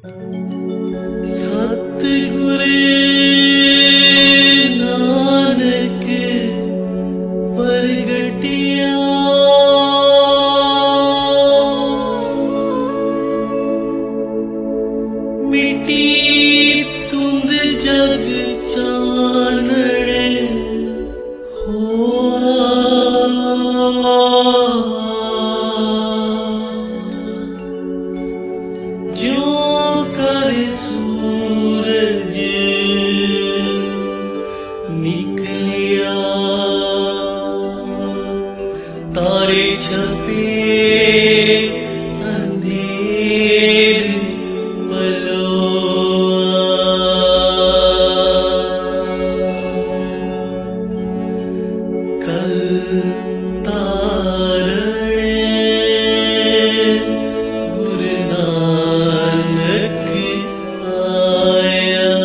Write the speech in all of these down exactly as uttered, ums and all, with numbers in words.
सतगुरु नानक प्रगटिया मिट्टी तुंद जग चानड़े होआ जो कर सूरज निकलिया तारे छपे अंधेर मलोआ कल तारणे गुरु नानक आया।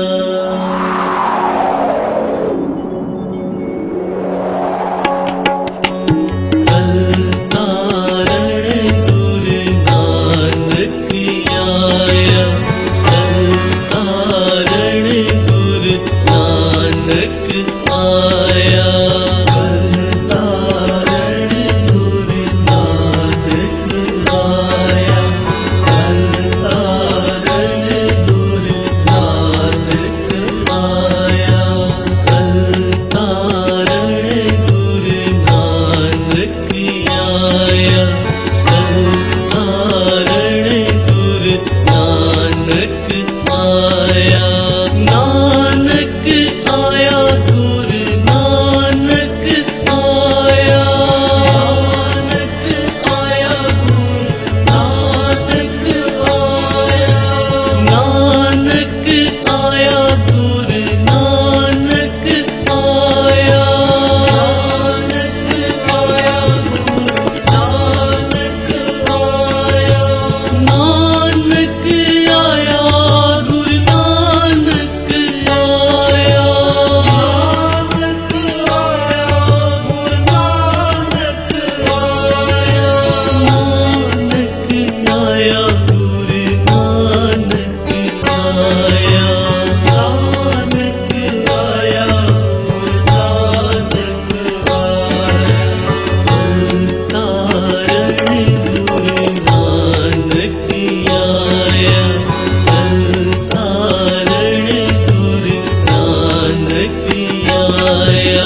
कल तारणे गुरु नानक आया। कल तारणे गुरु नानक आया। कल तारणे गुरु नानक आया। कल तारणे गुरु नानक आया। कल तारणे गुरु नानक आया। कल तारणे गुरु नानक आया। नानक आया गुरु नानक आया। नानक आया गुरु नानक आया। नानक आया गुरु नानक आया। नानक आया गुरु नानक आया। नानक आया गुरु नानक आया। नानक आया गुरु नानक आया। नानक आया गुरु नानक आया। नानक आया गुरु नानक आया। कल तारणे गुरु नानक आया। कल तारणे गुरु नानक आया।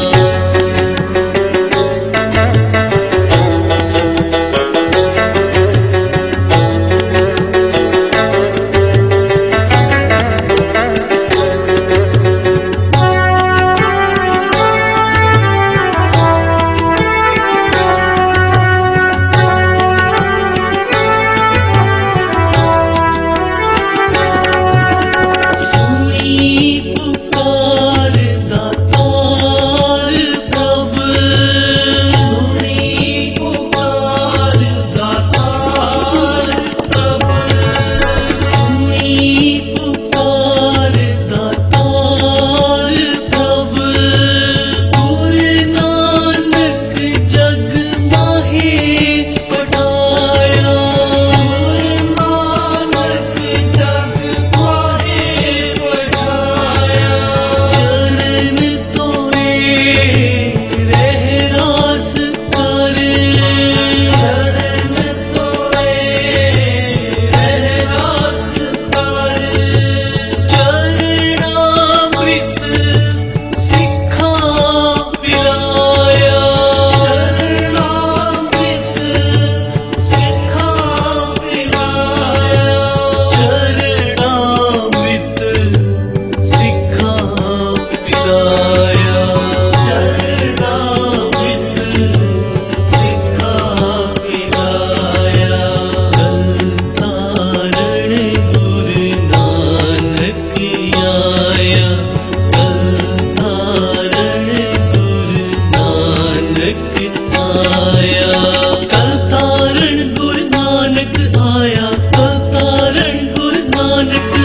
सुनी पुकार दातार प्रभु। सुनी पुकार दातार प्रभु। सुनी पुकार दातार प्रभु। गुरु नानक जग माहे पठाया। गुरु नानक जग माहे पठाया। चरण तोए रहरास कर। चरण तोए रहरास कर। चरणामृत सिखा पिलाया। चरणामृत सिखा पिलाया। चरणामृत सिखा पिलाया। चरणामृत सिखा पिलाया। कल तारणे गुरु नानक आया। कल तारणे गुरु नानक आया। कल तारण गुरु नानक आया। कल तारण गुरु नानक